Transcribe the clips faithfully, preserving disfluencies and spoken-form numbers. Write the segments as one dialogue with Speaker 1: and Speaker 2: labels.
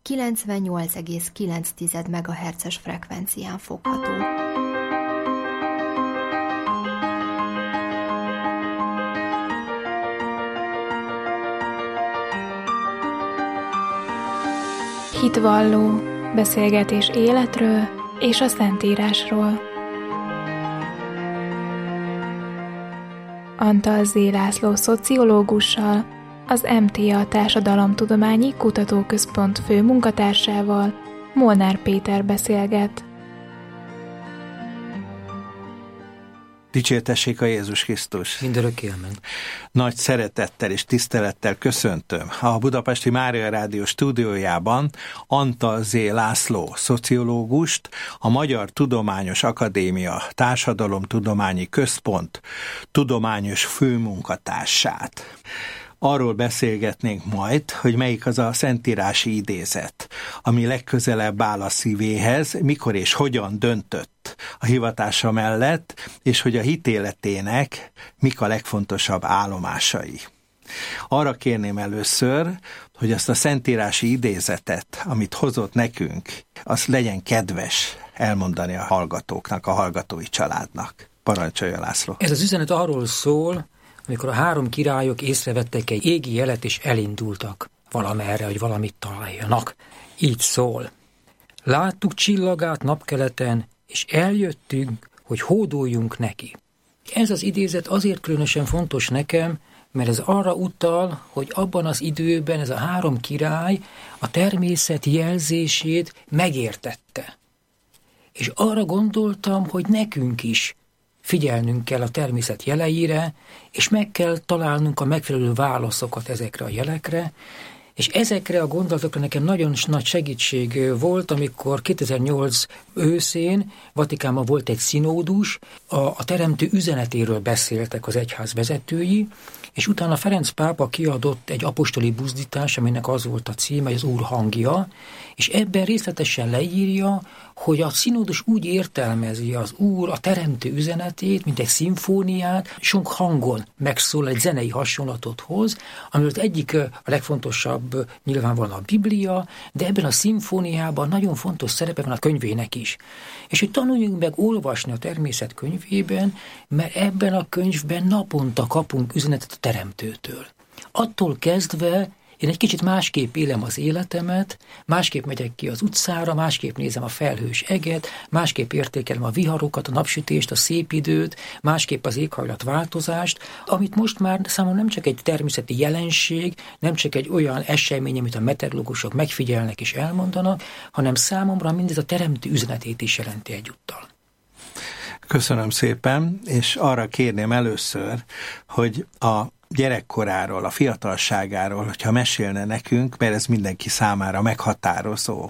Speaker 1: kilencvennyolc egész kilenc megahertzes frekvencián fogható.
Speaker 2: Hitvalló, beszélgetés életről és a Szentírásról. Antal Zé. László szociológussal, az em té á Társadalomtudományi Kutatóközpont fő munkatársával, Molnár Péter beszélget.
Speaker 3: Dicsértessék a Jézus Krisztus!
Speaker 4: Mindörökké amen.
Speaker 3: Nagy szeretettel és tisztelettel köszöntöm a Budapesti Mária Rádió stúdiójában Antal Zé. László szociológust, a Magyar Tudományos Akadémia Társadalomtudományi Központ tudományos főmunkatársát. Arról beszélgetnénk majd, hogy melyik az a szentírási idézet, ami legközelebb áll a szívéhez, mikor és hogyan döntött a hivatása mellett, és hogy a hitéletének mik a legfontosabb állomásai. Arra kérném először, hogy azt a szentírási idézetet, amit hozott nekünk, azt legyen kedves elmondani a hallgatóknak, a hallgatói családnak. Parancsolja, László.
Speaker 4: Ez az üzenet arról szól, amikor a három királyok észrevettek egy égi jelet, és elindultak valamerre, hogy valamit találjanak. Így szól. Láttuk csillagát napkeleten, és eljöttünk, hogy hódoljunk neki. Ez az idézet azért különösen fontos nekem, mert ez arra utal, hogy abban az időben ez a három király a természet jelzését megértette. És arra gondoltam, hogy nekünk is figyelnünk kell a természet jeleire, és meg kell találnunk a megfelelő válaszokat ezekre a jelekre, és ezekre a gondolatokra nekem nagyon nagy segítség volt, amikor kétezer-nyolc őszén Vatikánban volt egy szinódus, a, a teremtő üzenetéről beszéltek az egyház vezetői, és utána Ferenc pápa kiadott egy apostoli buzdítás, aminek az volt a címe, hogy az Úr hangja, és ebben részletesen leírja, hogy a szinódus úgy értelmezi az Úr a teremtő üzenetét, mint egy szimfóniát, sok hangon megszól, egy zenei hasonlatot hoz, amiből az egyik a legfontosabb nyilvánvalóan a Biblia, de ebben a szimfóniában nagyon fontos szerepe van a könyvének is. És hogy tanuljunk meg olvasni a természet könyvében, mert ebben a könyvben naponta kapunk üzenetet a teremtőtől. Attól kezdve én egy kicsit másképp élem az életemet, másképp megyek ki az utcára, másképp nézem a felhős eget, másképp értékelem a viharokat, a napsütést, a szép időt, másképp az éghajlatváltozást, amit most már számomra nem csak egy természeti jelenség, nem csak egy olyan esemény, amit a meteorológusok megfigyelnek és elmondanak, hanem számomra mindez a teremtő üzenetét is jelenti egyúttal.
Speaker 3: Köszönöm szépen, és arra kérném először, hogy a gyerekkoráról, a fiatalságáról, hogyha mesélne nekünk, mert ez mindenki számára meghatározó.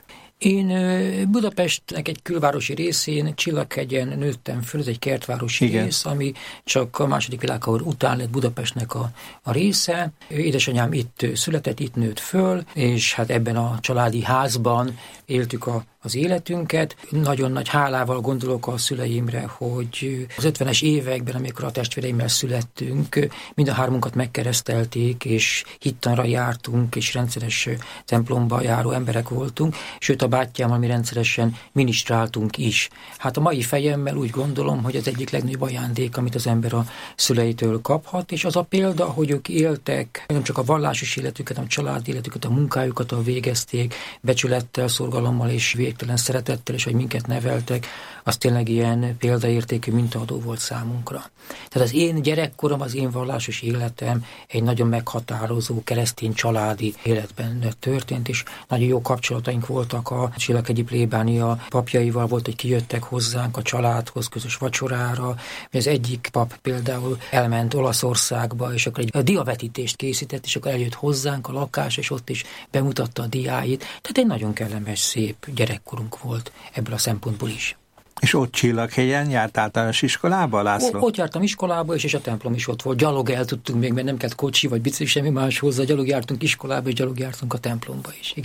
Speaker 4: Én Budapestnek egy külvárosi részén, Csillaghegyen nőttem föl, ez egy kertvárosi Igen. rész, ami csak a második világháború után lett Budapestnek a, a része. Édesanyám itt született, itt nőtt föl, és hát ebben a családi házban éltük a az életünket. Nagyon nagy hálával gondolok a szüleimre, hogy az ötvenes években, amikor a testvéreimmel születtünk, mind a hármunkat megkeresztelték, és hittanra jártunk, és rendszeres templomba járó emberek voltunk, sőt a bátyámmal mi rendszeresen ministráltunk is. Hát a mai fejemmel úgy gondolom, hogy az egyik legnagyobb ajándék, amit az ember a szüleitől kaphat, és az a példa, hogy ők éltek, nem csak a vallásos életüket, hanem a család életüket, a munkájukat a végezték, becsülettel, szorgalommal és végtelen szeretettel, és hogy minket neveltek, az tényleg ilyen példaértékű mintaadó volt számunkra. Tehát az én gyerekkorom, az én vallásos életem egy nagyon meghatározó keresztény családi életben történt, és nagyon jó kapcsolataink voltak a Csillaghegyi plébánia papjaival, volt, hogy kijöttek hozzánk a családhoz közös vacsorára. Az egyik pap például elment Olaszországba, és akkor egy diavetítést készített, és akkor eljött hozzánk a lakás, és ott is bemutatta a diáit. Tehát egy nagyon kellemes, szép gyerekkorunk volt ebből a szempontból is.
Speaker 3: És ott Csillaghegyen járt általános iskolába, László?
Speaker 4: O, ott jártam iskolába, és, és a templom is ott volt. Gyalog el tudtunk még, mert nem kellett kocsi vagy bicikli, semmi más hozzá. Gyalog jártunk iskolába, és gyalog jártunk a templomba is, igen.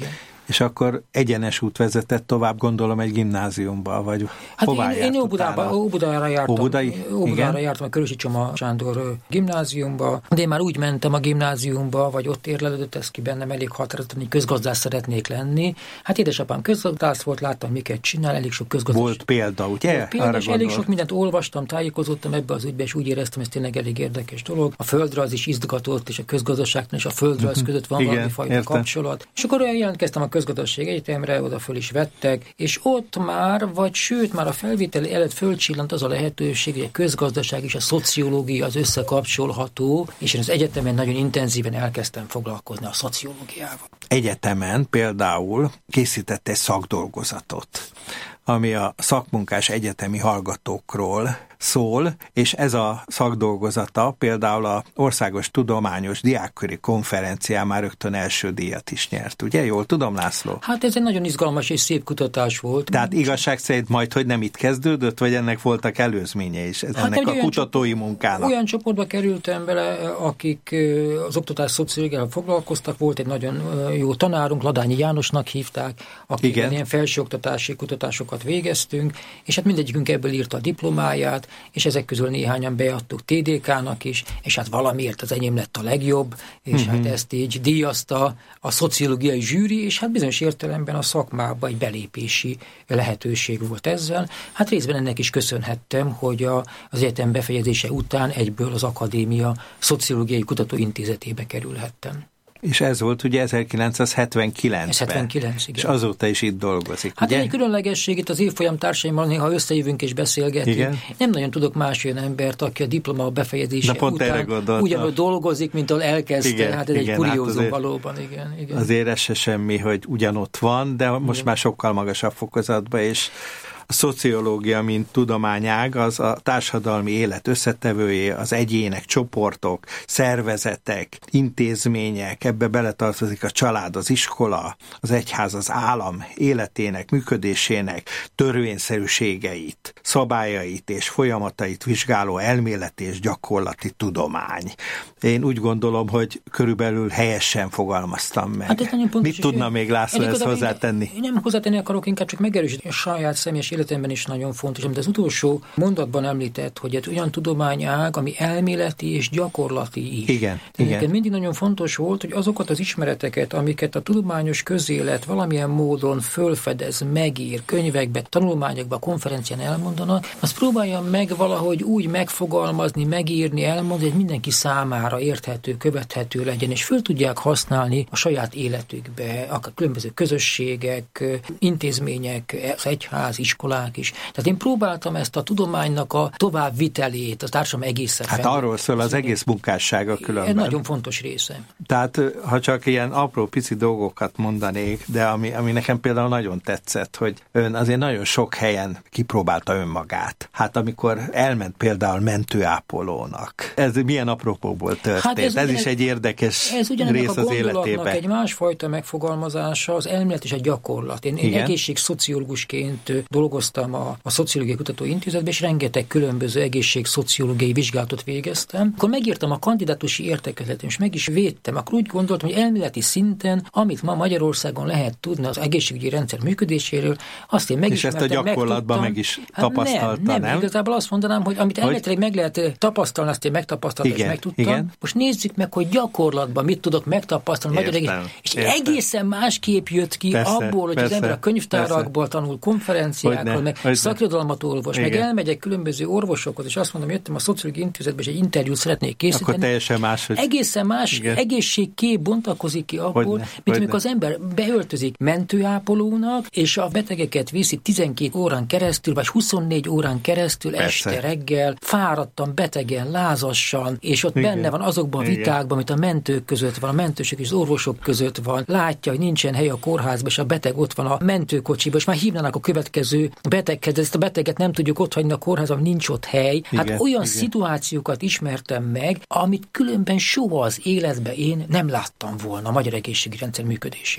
Speaker 3: És akkor egyenes út vezetett tovább, gondolom, egy gimnáziumba, vagy
Speaker 4: hát
Speaker 3: hová
Speaker 4: én, én Óbudába, Óbudára jártam.
Speaker 3: Óbudai?
Speaker 4: Óbudára jártam a Körösi Csoma Sándor gimnáziumba, de én már úgy mentem a gimnáziumba, vagy ott érlelődött ez ki bennem elég határozottan, hogy közgazdász szeretnék lenni. Hát édesapám közgazdász volt, láttam, miket csinál, elég sok közgazdász.
Speaker 3: Volt példa, ugye?
Speaker 4: Volt példa, és elég sok mindent olvastam, tájékozottam ebbe az ügybe, és úgy éreztem, ez tényleg elég érdekes dolog. A földrajz is izgatott, és a közgazdaságtan és a földrajz között van valami fajta kapcsolat. És akkor olyan jelentkeztem a Közgazdaság Egyetemre, oda föl is vettek, és ott már, vagy sőt, már a felvételi előtt fölcsillant az a lehetőség, hogy a közgazdaság és a szociológia az összekapcsolható, és én az egyetemen nagyon intenzíven elkezdtem foglalkozni a szociológiával.
Speaker 3: Egyetemen például készített egy szakdolgozatot, ami a szakmunkás egyetemi hallgatókról szól, és ez a szakdolgozata például a Országos Tudományos Diákköri Konferencián már rögtön első díjat is nyert. Ugye? Jól tudom, László?
Speaker 4: Hát ez egy nagyon izgalmas és szép kutatás volt.
Speaker 3: Tehát igazság szerint majd, hogy nem itt kezdődött, vagy ennek voltak előzménye is, ennek hát a kutatói
Speaker 4: csoport,
Speaker 3: munkának?
Speaker 4: Olyan csoportba kerültem bele, akik az oktatás szociológiával foglalkoztak, volt egy nagyon jó tanárunk, Ladányi Jánosnak hívták, akikkel ilyen felsőoktatási kutatásokat végeztünk, és hát mindegyikünk ebből írta a diplomáját, és ezek közül néhányan beadtuk té dé ká-nak is, és hát valamiért az enyém lett a legjobb, és uh-huh. hát ezt így díjazta a szociológiai zsűri, és hát bizonyos értelemben a szakmába egy belépési lehetőség volt ezzel. Hát részben ennek is köszönhettem, hogy a, az egyetem befejezése után egyből az Akadémia Szociológiai Kutatóintézetébe kerülhettem.
Speaker 3: És ez volt ugye ezerkilencszázhetvenkilencben.
Speaker 4: Ez hetvenkilenc, igen.
Speaker 3: És azóta is itt dolgozik,
Speaker 4: Hát
Speaker 3: ugye?
Speaker 4: egy különlegesség, itt az évfolyam társaimmal néha összejövünk és beszélgetünk. Igen? Nem nagyon tudok más olyan embert, aki a diploma befejezése után ugyanúgy dolgozik, mint ahol elkezdte. Igen, hát ez igen, egy kuriózum hát valóban. Igen, igen.
Speaker 3: Azért ez se semmi, hogy ugyanott van, de most igen. már sokkal magasabb fokozatban, és a szociológia, mint tudományág, az a társadalmi élet összetevője, az egyének, csoportok, szervezetek, intézmények, ebbe beletartozik a család, az iskola, az egyház, az állam életének, működésének törvényszerűségeit, szabályait és folyamatait vizsgáló elméleti és gyakorlati tudomány. Én úgy gondolom, hogy körülbelül helyesen fogalmaztam meg. Hát mit tudna még László ezt hozzátenni?
Speaker 4: Én, én nem hozzátenni akarok, inkább csak megerősíteni a saját személyes életemben is nagyon fontos, amit az utolsó mondatban említett, hogy egy olyan tudományág, ami elméleti és gyakorlati is.
Speaker 3: Igen,
Speaker 4: igen. Mindig nagyon fontos volt, hogy azokat az ismereteket, amiket a tudományos közélet valamilyen módon fölfedez, megír, könyvekbe, tanulmányokba, konferencián elmondanak, azt próbálja meg valahogy úgy megfogalmazni, megírni, elmondani, hogy mindenki számára érthető, követhető legyen, és föl tudják használni a saját életükbe, a különböző közösségek, intézmények, az egyház, iskolák is. Tehát én próbáltam ezt a tudománynak a továbbvitelét, a társadalom egészen.
Speaker 3: Hát arról szól az egész munkássága különben.
Speaker 4: Ez nagyon fontos része.
Speaker 3: Tehát ha csak ilyen apró pici dolgokat mondanék, de ami, ami nekem például nagyon tetszett, hogy ön azért nagyon sok helyen kipróbálta önmagát. Hát amikor elment például mentőápolónak. Ez milyen apropóból történt? Hát ez, ez is egy érdekes ez rész az életében.
Speaker 4: Egy másfajta megfogalmazása, az elmélet és a gyakorlat. Én, én egészségszociológusként dolgoztam a, a Szociológiai Kutatóintézetben, és rengeteg különböző egészségszociológiai vizsgálatot végeztem. Akkor megírtam a kandidátusi értekezletem, és meg is védtem. Akkor úgy gondoltam, hogy elméleti szinten, amit ma Magyarországon lehet tudni az egészségügyi rendszer működéséről, azt én megismertem,
Speaker 3: és ezt a gyakorlatban meg is tapasztalta,
Speaker 4: hát nem, nem? Nem, igazából azt mondanám, hogy amit elméletileg meg lehet tapasztalni, azt én megtapasztaltam, és megtudtam. Igen. Most nézzük meg, hogy gyakorlatban mit tudok megtapasztalni. Értem, magyar egész... És értem. Egészen másképp jött ki persze, abból, hogy persze, az ember a könyvtárakból tanul, konferenciákon, meg szakirodalmat olvos, igen. meg elmegyek különböző orvosokhoz, és azt mondom, jöttem a Szociológiai Intézetbe, és egy interjút szeretnék készíteni.
Speaker 3: Akkor teljesen más, hogy...
Speaker 4: Egészen más igen. egészségkép bontakozik ki abból, hogyne, mint hogyne. amikor az ember beöltözik mentőápolónak, és a betegeket viszi tizenkét órán keresztül, vagy huszonnégy órán keresztül, persze. este, reggel, fáradtan, betegen, lázassan, és ott igen. benne van azokban a vitákban, amit a mentők között van, a mentősök és az orvosok között van, látja, hogy nincsen hely a kórházban, és a beteg ott van a mentőkocsiban, és már hívnának a következő beteghez, ezt a beteget nem tudjuk otthagyni a kórházban, nincs ott hely. Hát igen, olyan igen. szituációkat ismertem meg, amit különben soha az életben én nem láttam volna a magyar egészségügyi rendszer működéséről.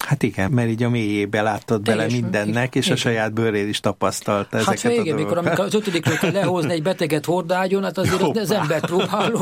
Speaker 3: Hát igen, mert így a mélyébe láttad bele mindennek, és igen. a saját bőrén is tapasztalta hát ezeket
Speaker 4: hát,
Speaker 3: a
Speaker 4: igen,
Speaker 3: dolgokat.
Speaker 4: amikor az ötödikről kell lehozni egy beteget hordágyon, hát azért Hoppá. az ember próbáló.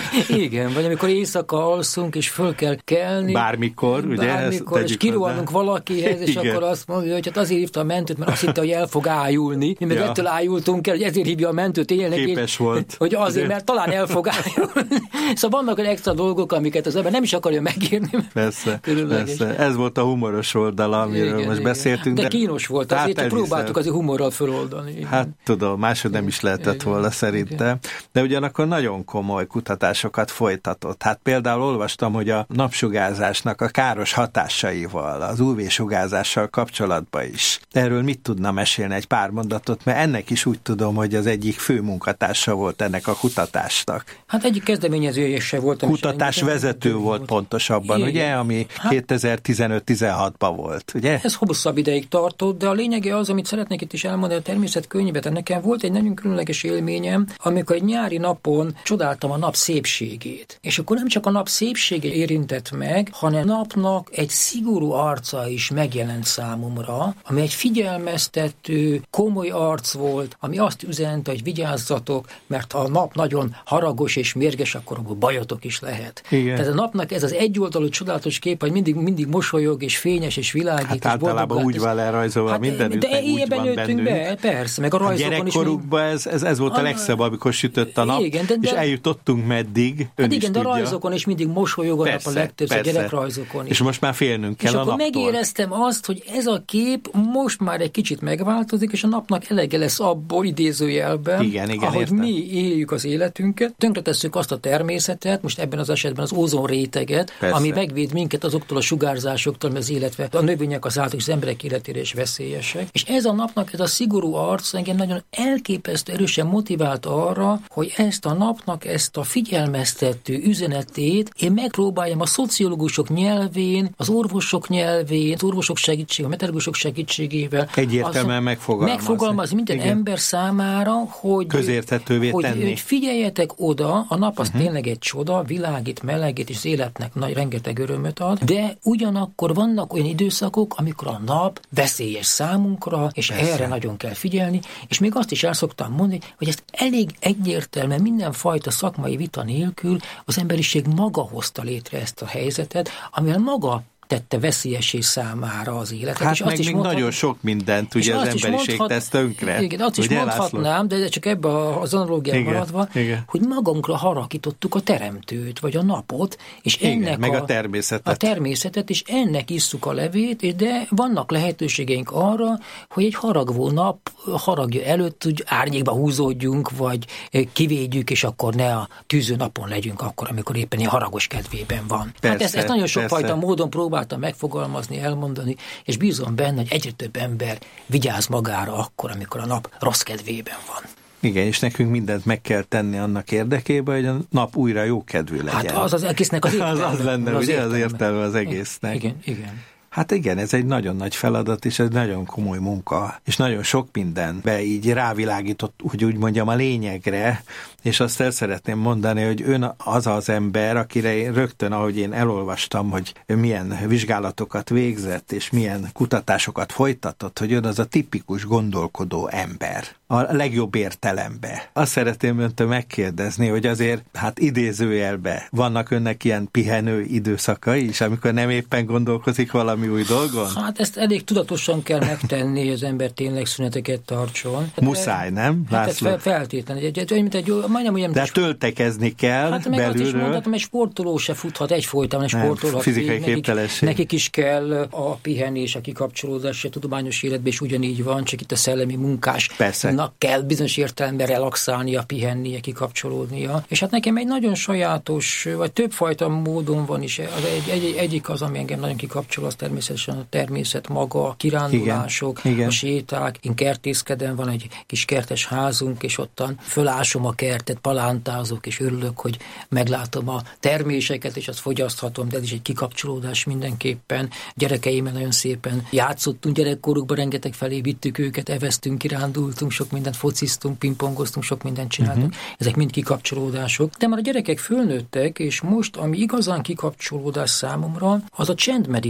Speaker 4: Igen, vagy amikor éjszaka alszunk, és föl kell kelni.
Speaker 3: Bármikor, ugye?
Speaker 4: Bármikor, és kirohanunk valakihez, és igen. akkor azt mondja, hogy hát azért hívta a mentőt, mert azt hitte, hogy el fog ájulni. Mi meg ja. ettől ájultunk el, hogy ezért hívja a mentőt élnek.
Speaker 3: Képes volt.
Speaker 4: Hogy azért, mert talán el fog ájulni. Szóval vannak olyan extra dolgok, amiket az ember nem is akarja megírni.
Speaker 3: Persze, persze. Ez volt a humoros oldala, amiről igen, most igen. beszéltünk.
Speaker 4: De, de kínos volt, azért hát próbáltuk azért humorral föloldani. Igen.
Speaker 3: Hát tudom, máshogy nem is lehetett igen, volna szerintem. Igen. De ugyanakkor nagyon komoly kutatásokat folytatott. Hát például olvastam, hogy a napsugárzásnak a káros hatásaival, az ú vé-sugárzással kapcsolatban is. Erről mit tudna mesélni egy pár mondatot, mert ennek is úgy tudom, hogy az egyik fő munkatársa volt ennek a kutatásnak.
Speaker 4: Hát egyik kezdeményezője se volt.
Speaker 3: Kutatás vezető volt, volt pontosabban, igen. ugye, ami hát, kétezer-tizenöt-tizenhatban volt, ugye?
Speaker 4: Ez hosszabb ideig tartott, de a lényege az, amit szeretnék itt is elmondani a természetkönyvet. Nekem volt egy nagyon különleges élményem, amikor egy nyári napon csodáltam a nap szépségét. És akkor nem csak a nap szépsége érintett meg, hanem a napnak egy szigorú arca is megjelent számomra, ami egy figyelmeztető, komoly arc volt, ami azt üzente, hogy vigyázzatok, mert ha a nap nagyon haragos és mérges, akkor abból bajotok is lehet. Igen. Tehát a napnak ez az egyoldalú csodálatos kép, hogy mindig, mindig mosolyog és fényes és világít.
Speaker 3: Hát és általában úgy van lerajzolva hát, mindenütt,
Speaker 4: de éjjében nőttünk be, persze, meg a rajzokon
Speaker 3: a gyerekkorukban is. Ez, ez, ez volt a, a legszebb, amikor sütött a nap, igen, de, de, és eljutottunk meddig, ön
Speaker 4: hát
Speaker 3: is
Speaker 4: igen,
Speaker 3: tudja.
Speaker 4: De a rajzokon is mindig mosolyog a nap a legtöbb, a gyerekrajzokon is.
Speaker 3: És most már félnünk kell
Speaker 4: és
Speaker 3: a naptól.
Speaker 4: És akkor megéreztem azt, hogy ez a kép most már egy kicsit megváltozik, és a napnak elege lesz abból idézőjelben,
Speaker 3: igen, igen,
Speaker 4: ahogy
Speaker 3: értem.
Speaker 4: mi éljük az életünket. Tönkretesszük azt a természetet, most ebben az esetben az ózonréteget, persze. ami megvéd minket azoktól a sugárzásoktól, mert az illetve a növények az által, az emberek életére is veszélyesek. És ez a napnak ez a szigorú arc engem nagyon elképesztő erősen motivált arra, hogy ezt a napnak, ezt a figyelmeztető üzenetét én megpróbáljam a szociológusok nyelvén, az orvosok nyelvén, az orvosok segítségével, a meteorológusok segítségével
Speaker 3: egyértelműen megfogalmazni.
Speaker 4: Megfogalmazni minden igen. ember számára, hogy
Speaker 3: közérthetővé
Speaker 4: hogy,
Speaker 3: tenni.
Speaker 4: Hogy figyeljetek oda, a nap az uh-huh. tényleg egy csoda, világít, melegít, és az életnek nagy, rengeteg örömöt ad, de ugyanakkor vannak olyan időszakok, amikor a nap veszélyes számunkra, és persze. erre nagyon kell figyelni, és még azt is el szoktam mondani, hogy ezt elég egyértelműen mindenfajta szakmai vita nélkül az emberiség maga hozta létre ezt a helyzetet, amivel maga tette veszélyessé számára az életet.
Speaker 3: Hát
Speaker 4: és
Speaker 3: meg
Speaker 4: azt is
Speaker 3: még
Speaker 4: mondhat,
Speaker 3: nagyon sok mindent ugye az emberiség mondhat, tesz tönkre.
Speaker 4: Igen, azt is ugye, mondhatnám, László? De csak ebbe az analógián maradva, igen. hogy magunkra haragítottuk a teremtőt, vagy a napot, és
Speaker 3: igen,
Speaker 4: ennek
Speaker 3: meg
Speaker 4: a,
Speaker 3: a természetet.
Speaker 4: a természetet, és ennek isszuk a levét, de vannak lehetőségeink arra, hogy egy haragvó nap haragja előtt úgy árnyékba húzódjunk, vagy kivédjük, és akkor ne a tűző napon legyünk akkor, amikor éppen ilyen haragos kedvében van.
Speaker 3: Persze,
Speaker 4: hát ezt, ezt nagyon sokfajta
Speaker 3: persze.
Speaker 4: módon próbáltam megfogalmazni, elmondani, és bízom benne, hogy egyre több ember vigyáz magára akkor, amikor a nap rossz kedvében van.
Speaker 3: Igen, és nekünk mindent meg kell tenni annak érdekében, hogy a nap újra jó kedvű legyen.
Speaker 4: Hát az az egésznek az értelme.
Speaker 3: az, az lenne, az ugye értelme. Az értelme az egésznek.
Speaker 4: Igen, igen.
Speaker 3: Hát igen, ez egy nagyon nagy feladat, és ez nagyon komoly munka, és nagyon sok mindenbe így rávilágított, hogy úgy mondjam, a lényegre, és azt el szeretném mondani, hogy ön az az ember, akire én rögtön, ahogy én elolvastam, hogy milyen vizsgálatokat végzett, és milyen kutatásokat folytatott, hogy ön az a tipikus gondolkodó ember. A legjobb értelembe. Azt szeretném öntől megkérdezni, hogy azért, hát idézőjelbe vannak önnek ilyen pihenő időszakai is, amikor nem éppen gondolkozik valami új dolgon? Hát
Speaker 4: ezt elég tudatosan kell megtenni, hogy az ember tényleg szüneteket tartson.
Speaker 3: Muszáj, nem?
Speaker 4: Hát ez feltétlenül. Egy, egy, mint egy, majdnem olyan,
Speaker 3: de töltekezni kell hát belülről. Hát meg azt is mondhatom, egy sportoló se futhat egyfolytában, sportolhat. Fizikai képtelenség.
Speaker 4: Nekik, nekik is kell a pihenés, a kikapcsolódás, a tudományos életben is ugyanígy van, csak itt a szellemi munkás.
Speaker 3: Persze.
Speaker 4: Kell bizonyos értelemben relaxálnia, pihennie, kikapcsolódnia. És hát nekem egy nagyon sajátos, vagy többfajta módon van is. Az egy, egy, egyik az, ami engem nagyon kikapcsol, az természetesen a természet maga, a kirándulások, igen, igen. a séták. Én kertészkedem, van egy kis kertes házunk, és ottan fölásom a kertet, palántázok, és örülök, hogy meglátom a terméseket, és azt fogyaszthatom, de ez is egy kikapcsolódás mindenképpen. Gyerekeimmel nagyon szépen játszottunk gyerekkorukban, rengeteg felé vittük őket, eveztünk, kirándultunk, sok mindent fociztunk, pingpongoztunk, sok mindent csináltunk. Uh-huh. Ezek mind kikapcsolódások. De már a gyerekek fölnőttek, és most, ami igazán kikapcsolódás számomra, az a csendmeditáció.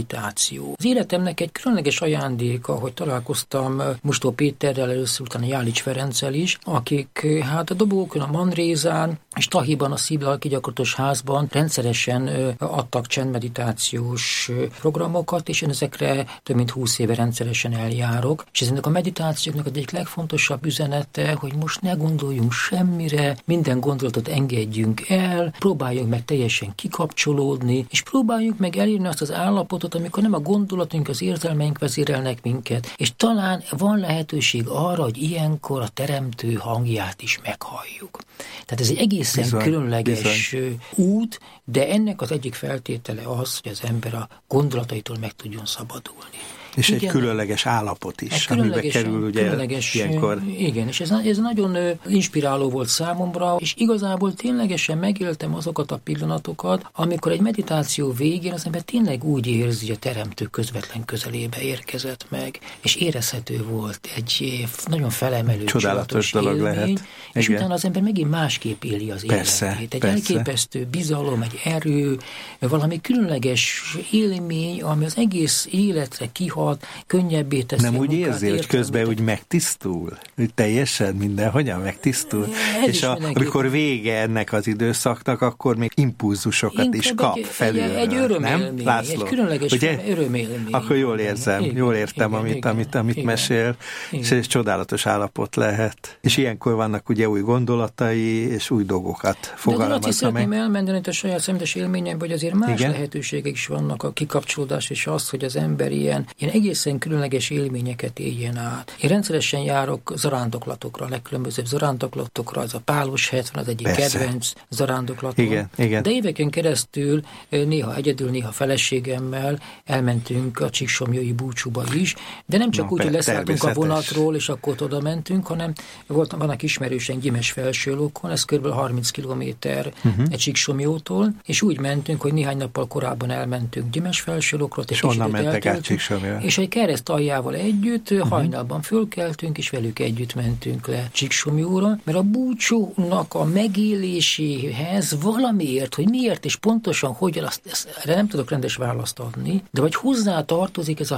Speaker 4: meditáció. Az életemnek egy különleges ajándéka, hogy találkoztam Mustó Péterrel, először utána Jálics Ferenccel is, akik hát a Dobókon, a Mandrézán és Tahiban, a Szívlelki Gyakorlatos Házban rendszeresen adtak csendmeditációs programokat, és én ezekre több mint húsz éve rendszeresen eljárok. És ennek a meditációknak az egyik legfontosabb üzenete, hogy most ne gondoljunk semmire, minden gondolatot engedjünk el, próbáljunk meg teljesen kikapcsolódni, és próbáljuk meg elérni azt az állapotot, amikor nem a gondolatunk, az érzelmeink vezérelnek minket, és talán van lehetőség arra, hogy ilyenkor a teremtő hangját is meghalljuk. Tehát ez egy egészen bizony, különleges bizony. út, de ennek az egyik feltétele az, hogy az ember a gondolataitól meg tudjon szabadulni.
Speaker 3: És
Speaker 4: igen,
Speaker 3: egy különleges állapot is, amiben kerül ugye
Speaker 4: különleges,
Speaker 3: ilyenkor.
Speaker 4: Igen, és ez, ez nagyon inspiráló volt számomra, és igazából ténylegesen megéltem azokat a pillanatokat, amikor egy meditáció végén az ember tényleg úgy érzi, hogy a teremtő közvetlen közelébe érkezett meg, és érezhető volt egy nagyon felemelő,
Speaker 3: csodálatos dolog
Speaker 4: élmény,
Speaker 3: lehet.
Speaker 4: És
Speaker 3: igen.
Speaker 4: utána az ember megint másképp éli az
Speaker 3: persze,
Speaker 4: életét. Egy
Speaker 3: persze.
Speaker 4: elképesztő bizalom, egy erő, valami különleges élmény, ami az egész életre kihat, könnyebbé teszi.
Speaker 3: Nem úgy érzi, hogy közben úgy megtisztul? Hogy teljesen minden, hogyan megtisztul? Ez és a, amikor vége ennek az időszaknak, akkor még impulzusokat Inkább is kap
Speaker 4: egy,
Speaker 3: felülről.
Speaker 4: Egy, egy örömélmény, egy különleges örömélmény.
Speaker 3: Akkor jól érzem, igen, jól értem, igen, amit, igen, amit, amit igen, mesél, igen. És ez csodálatos állapot lehet. És ilyenkor vannak ugye új gondolatai, és új dolgokat fogalmazza meg. De
Speaker 4: szeretném elmondani a saját személyes élményemben, hogy azért más igen? lehetőségek is vannak, a kikapcsolódás, és az, hogy az ember ilyen, ilyen egészen különleges élményeket éljen át. Én rendszeresen járok zarándoklatokra, a legkülönbözőbb zarándoklatokra, az a Pálos hetven az egyik Persze. kedvenc zarándoklatom.
Speaker 3: Igen, igen.
Speaker 4: De éveken keresztül néha egyedül, néha feleségemmel elmentünk a Csíksomlyai búcsúba is, de nem csak Na, úgy, hogy leszálltunk a vonatról, és akkor oda mentünk, hanem volt, vannak ismerősen Gyimes Felsőlókon, ez kb. harminc kilométer uh-huh. egy Csíksomlyótól, és úgy mentünk, hogy néhány nappal korábban elmentünk Gyimes Felsőlókra,
Speaker 3: és onnan mentek át Csíksomlyóra.
Speaker 4: És egy kereszt aljával együtt uh-huh. hajnalban fölkeltünk, és velük együtt mentünk le Csíksomlyóra, mert a búcsúnak a megéléséhez valamiért, hogy miért és pontosan hogyan, azt, ezt, erre nem tudok rendes választ adni, de vagy hozzá tartozik ez a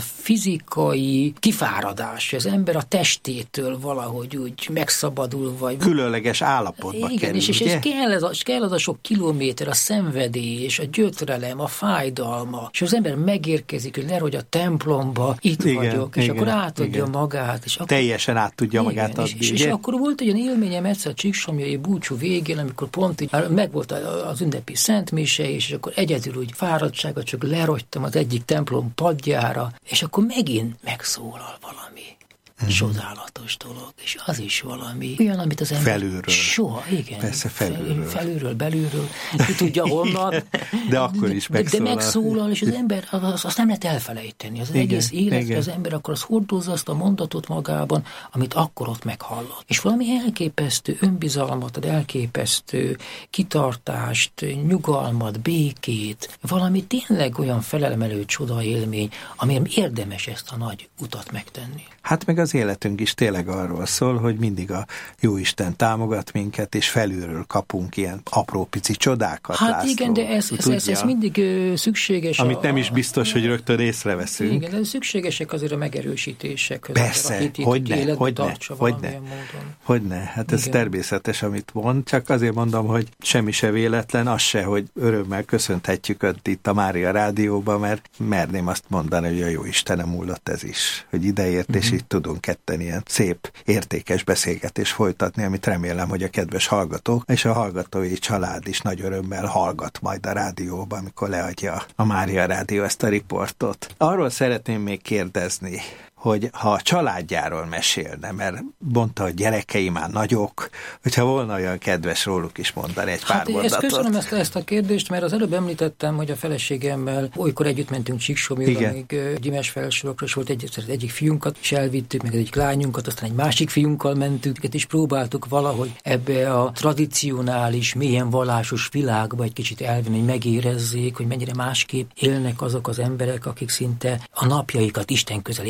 Speaker 4: fizikai kifáradás, az ember a testétől valahogy úgy megszabadul, vagy...
Speaker 3: Különleges állapotba
Speaker 4: igen,
Speaker 3: kerül,
Speaker 4: és, és, és kell, ez a, kell az a sok kilométer, a szenvedély, és a gyötrelem, a fájdalma, és az ember megérkezik, hogy lerogy a templomba, itt igen, vagyok, és igen, akkor átadja igen. magát. És akkor,
Speaker 3: teljesen át tudja igen, magát adni.
Speaker 4: És, és, és akkor volt egy olyan élményem egyszer a Csíksomlyai búcsú végén, amikor pont így megvolt az ünnepi szentmise, és akkor egyedül úgy fáradtsága, csak lerogytam az egyik templom padjára, és akkor megint megszólal valami. Mm-hmm. Csodálatos dolog, és az is valami olyan, amit az ember
Speaker 3: felülről.
Speaker 4: Soha, igen.
Speaker 3: Persze felülről.
Speaker 4: Felülről, belülről, ki tudja honnan.
Speaker 3: De akkor is megszólal.
Speaker 4: De megszólal, és az ember azt az nem lehet elfelejteni. Az igen, egész életre az ember akkor az hordozza azt a mondatot magában, amit akkor ott meghallott. És valami elképesztő önbizalmat, ad elképesztő kitartást, nyugalmat, békét, valami tényleg olyan felelemelő csoda élmény, amiért érdemes ezt a nagy utat megtenni.
Speaker 3: Hát meg az életünk is tényleg arról szól, hogy mindig a Jóisten támogat minket, és felülről kapunk ilyen apró pici csodákat.
Speaker 4: Hát
Speaker 3: László,
Speaker 4: igen, de ez, ez, ez, ez mindig ö, szükséges.
Speaker 3: Amit
Speaker 4: a,
Speaker 3: nem is biztos, hogy rögtön észreveszünk.
Speaker 4: Igen, de szükségesek azért a megerősítések.
Speaker 3: Persze, hogyne, hogyne, hogyne, hogyne. Hát ez igen. természetes, amit mond, csak azért mondom, hogy semmi se véletlen, az se, hogy örömmel köszönhetjük önt itt a Mária Rádióban, mert merném azt mondani, hogy a Jóistenem múlott ez is, hogy ideért, mm-hmm. és itt tudunk ketten ilyen szép, értékes beszélgetést folytatni, amit remélem, hogy a kedves hallgatók és a hallgatói család is nagy örömmel hallgat majd a rádióban, amikor leadja a Mária Rádió ezt a riportot. Arról szeretném még kérdezni, hogy ha a családjáról mesélne, mert mondta, hogy gyerekei már nagyok, hogyha volna olyan kedves róluk is mondani egy pár
Speaker 4: hát
Speaker 3: mondatot.
Speaker 4: Köszönöm ezt, ezt a kérdést, mert az előbb említettem, hogy a feleségemmel olykor együtt mentünk Csíksomlyóra, még Gyimes Felsőlókra, és volt egy, egyik fiunkat is elvittük, meg egyik lányunkat, aztán egy másik fiunkkal mentünk, és próbáltuk valahogy ebbe a tradicionális, mélyen vallásos világba egy kicsit elvinni, hogy megérezzék, hogy mennyire másképp élnek azok az emberek, akik szinte a napjaikat Isten közeli állapotban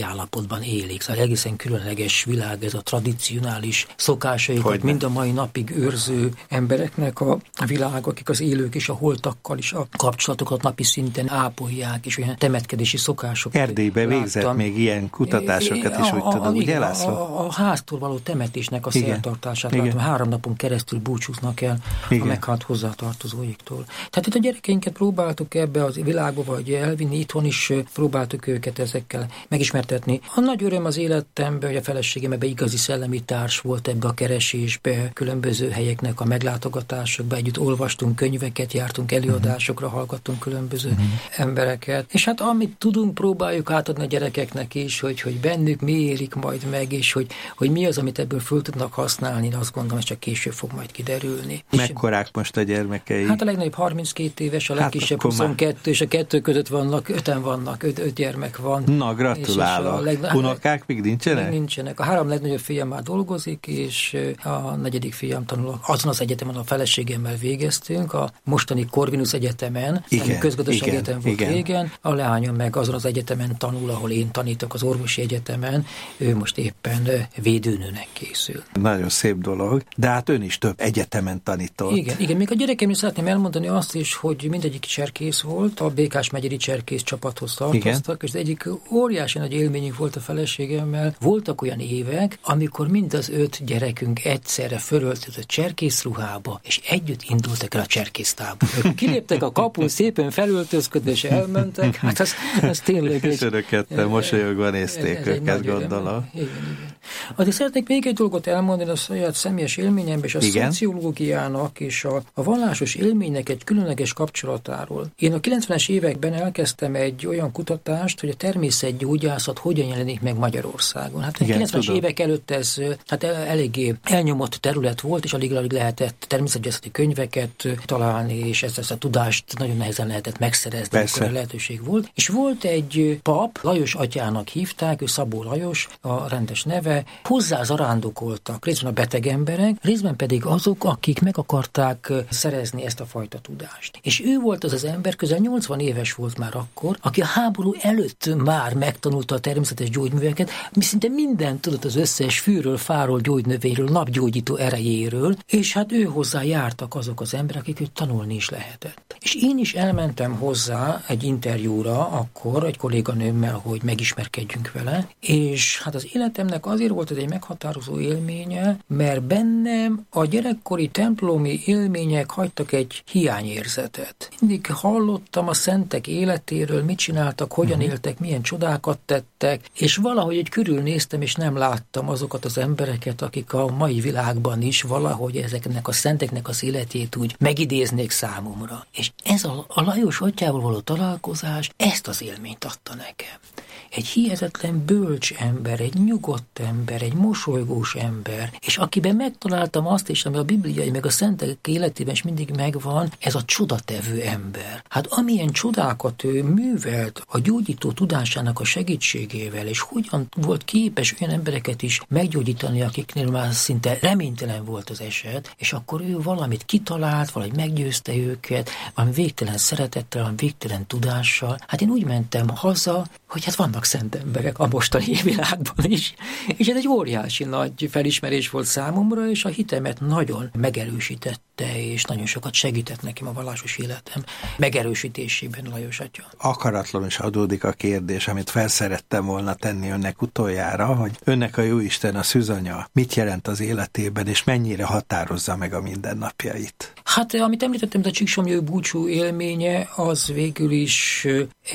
Speaker 4: állapotban élik. Szóval egészen különleges világ ez a tradicionális szokásaikat Hogyne. mind a mai napig őrző embereknek a világ, akik az élők és a holtakkal is a kapcsolatokat napi szinten ápolják, és olyan temetkedési szokások.
Speaker 3: Erdélybe végzett még ilyen kutatásokat is, úgy tudom, ugye László?
Speaker 4: A, a háztól való temetésnek a szertartását látom. Három napon keresztül búcsúznak el Igen. a meghalt hozzátartozóiktól. Tehát itt a gyerekeinket próbáltuk ebbe az világba vagy elvinni, itthon is próbáltuk őket ezekkel megismertetni. A nagy öröm az életemben, hogy a feleségem ebbe igazi szellemi társ volt ebbe a keresésbe, különböző helyeknek a meglátogatásokba, együtt olvastunk könyveket, jártunk előadásokra, hallgattunk különböző uh-huh. embereket. És hát amit tudunk, próbáljuk átadni a gyerekeknek is, hogy, hogy bennük mi élik majd meg, és hogy, hogy mi az, amit ebből föl tudnak használni, én azt gondolom, hogy csak később fog majd kiderülni.
Speaker 3: Mekkorák most a gyermekei?
Speaker 4: Hát a legnagyobb harminckét éves, a legkisebb hát huszonkettő, már... és a kettő között vannak, öten vannak, öt, öt gyermek van.
Speaker 3: Na, gratulálok. Legna... Unokák még nincsenek?
Speaker 4: Még nincsenek. A három legnagyobb fiam már dolgozik, és a negyedik fiam tanul. Azon az egyetemen a feleségemmel végeztünk, a mostani Corvinus Egyetemen, igen, közgazdasági egyetem volt igen. régen, a leányom meg azon az egyetemen tanul, ahol én tanítok, az orvosi egyetemen, ő most éppen védőnőnek készül.
Speaker 3: Nagyon szép dolog, de hát ön is több egyetemen tanított.
Speaker 4: Igen, igen, még a gyerekem is szeretném elmondani azt is, hogy mindegyik cserkész volt, a Békás megyeri cserkész csapathoz tartoztak, és egyik óriási nagy élményünk volt a feleségemmel. Voltak olyan évek, amikor mind az öt gyerekünk egyszerre fölöltözött cserkészruhába, és együtt indultak el a cserkésztáborba. Kiléptek a kapun, szépen felöltözködve, és elmentek. Hát az, az tényleg...
Speaker 3: És önök ketten mosolyogva nézték ez őket, gondolom.
Speaker 4: Igen, igen. Azért szeretnék még egy dolgot elmondani a saját személyes élményemben, és a igen? szociológiának és a, a vallásos élménynek egy különleges kapcsolatáról. Én a kilencvenes években elkezdtem egy olyan kutatást, hogy a természetgyógyászat hogyan jelenik meg Magyarországon. Hát a kilencvenes évek előtt ez hát eléggé elnyomott terület volt, és alig-alig lehetett természetgyógyászati könyveket találni, és ezt, ezt a tudást nagyon nehezen lehetett megszerezni, amikor lehetőség volt. És volt egy pap, Lajos atyának hívták, ő Szabó Lajos, a rendes neve, hozzá zarándokoltak részben a beteg emberek, részben pedig azok, akik meg akarták szerezni ezt a fajta tudást. És ő volt az az ember, közel nyolcvan éves volt már akkor, aki a háború előtt már megtanulta a természetes gyógyműveket, mi szinte mindent tudott az összes fűről, fáról, gyógynövényről, napgyógyító erejéről, és hát ő hozzá jártak azok az emberek, akik őt tanulni is lehetett. És én is elmentem hozzá egy interjúra akkor egy kolléganőmmel, hogy megismerkedjünk vele, és hát az életemnek azért volt ez egy meghatározó élménye, mert bennem a gyerekkori templomi élmények hagytak egy hiányérzetet. Mindig hallottam a szentek életéről, mit csináltak, hogyan uh-huh. éltek, milyen csodákat tettek, és valahogy egy körülnéztem, és nem láttam azokat az embereket, akik a mai világban is valahogy ezeknek a szenteknek az életét úgy megidéznék számomra. És ez a, a Lajos atyával való találkozás ezt az élményt adta nekem. Egy hihetetlen bölcs ember, egy nyugodt ember, egy mosolygós ember, és akiben megtaláltam azt is, ami a bibliai meg a szentek életében is mindig megvan, ez a csodatevő ember. Hát amilyen csodákat ő művelt a gyógyító tudásának a segítségével, és hogyan volt képes olyan embereket is meggyógyítani, akiknél már szinte reménytelen volt az eset, és akkor ő valamit kitalált, valahogy meggyőzte őket, valami végtelen szeretettel, valami végtelen tudással. Hát én úgy mentem haza, hogy hát vannak szent emberek a mostani világban is, és ez egy óriási nagy felismerés volt számomra, és a hitemet nagyon megerősítette, és nagyon sokat segített nekem a vallásos életem megerősítésében Lajos atya.
Speaker 3: Akaratlan is adódik a kérdés, amit felszerettem volna tenni önnek utoljára, hogy önnek a Jóisten, a szűzanya mit jelent az életében, és mennyire határozza meg a mindennapjait?
Speaker 4: Hát, amit említettem, a Csíksomlyai búcsú élménye, az végül is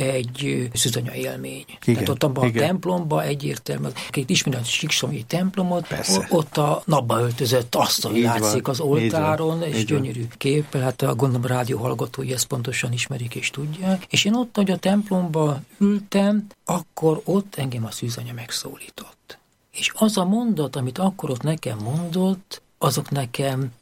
Speaker 4: egy szűzanya élmény. Igen, tehát ott abban a templomban egyértelműen, akik ismerik a Csíksomlyai templomot, Persze. ott a napba öltözött asszony így látszik van, az oltáron, és gyönyörű kép, hát a gondolom a rádió hallgatói ezt pontosan ismerik és tudják. És én ott, hogy a templomba ültem, akkor ott engem a szűzanya megszólított. És az a mondat, amit akkor ott nekem mondott, azok nekem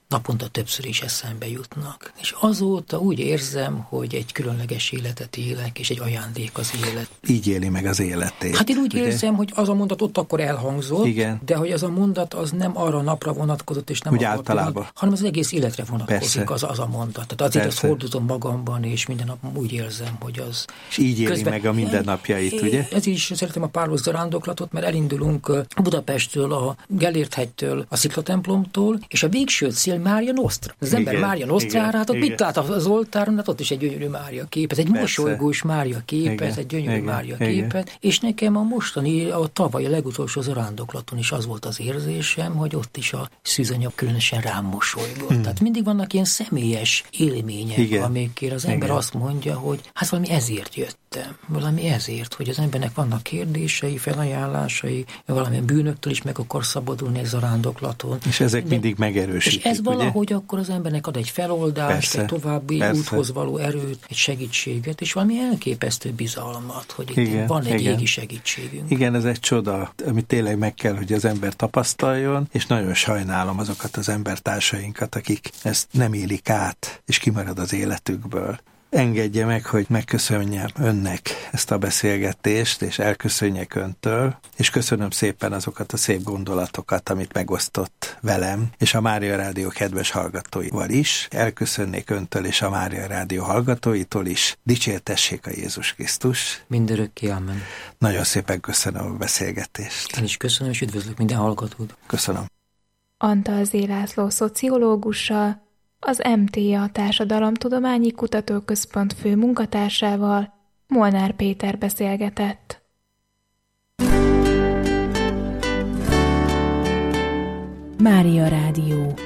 Speaker 4: naponta többször is eszembe jutnak. És azóta úgy érzem, hogy egy különleges életet élek, és egy ajándék az élet.
Speaker 3: Így éli meg az életét.
Speaker 4: Hát én úgy
Speaker 3: ugye?
Speaker 4: érzem, hogy az a mondat ott akkor elhangzott,
Speaker 3: igen.
Speaker 4: de hogy az a mondat az nem arra a napra vonatkozott, és nem
Speaker 3: úgy
Speaker 4: arra
Speaker 3: általában.
Speaker 4: Pillanat, hanem az egész életre vonatkozik az, az a mondat. Tehát azért
Speaker 3: Persze.
Speaker 4: azt hordozom magamban, és minden nap úgy érzem, hogy az...
Speaker 3: És így éli
Speaker 4: közben...
Speaker 3: meg a mindennapjait, ugye?
Speaker 4: Ez is szeretem a párlos zarándoklatot, mert elindulunk Budapesttől, a Gellért-hegytől, a Sziklatemplomtól, és a végső cél Mária Nostra. Az igen, ember Mária Nostrára, hát ott mit lát az oltáron, hát ott is egy gyönyörű Mária képet, egy persze. mosolygós Mária képet, igen, egy gyönyörű igen, Mária igen. képet, és nekem a mostani, a tavaly a legutolsó zarándoklaton is az volt az érzésem, hogy ott is a szűzanya különösen rám mosolygott. Hmm. Tehát mindig vannak ilyen személyes élmények, igen. amikért az ember igen. azt mondja, hogy hát valami ezért jöttem, valami ezért, hogy az embernek vannak kérdései, felajánlásai, valamilyen bűnöktől is meg akar szabadulni egy zarándoklaton.
Speaker 3: És ezek De, mindig megerősítik,
Speaker 4: és ez
Speaker 3: ugye?
Speaker 4: valahogy akkor az embernek ad egy feloldást, persze, egy további persze. úthoz való erőt, egy segítséget, és valami elképesztő bizalmat, hogy itt igen, van egy igen. égi segítségünk.
Speaker 3: Igen, ez egy csoda, amit tényleg meg kell, hogy az ember tapasztaljon, és nagyon sajnálom azokat az embertársainkat, akik ezt nem élik át, és kimarad az életükből. Engedje meg, hogy megköszönjem önnek ezt a beszélgetést, és elköszönjek öntől, és köszönöm szépen azokat a szép gondolatokat, amit megosztott velem, és a Mária Rádió kedves hallgatóival is. Elköszönnék öntől és a Mária Rádió hallgatóitól is. Dicsértessék a Jézus Krisztus.
Speaker 4: Mindörökké, amen.
Speaker 3: Nagyon szépen köszönöm a beszélgetést.
Speaker 4: Én is köszönöm, és üdvözlök minden hallgatót.
Speaker 3: Köszönöm.
Speaker 2: Antal Zé László szociológussal, az em té á Társadalomtudományi Kutatóközpont fő munkatársával, Molnár Péter beszélgetett.
Speaker 5: Mária Rádió.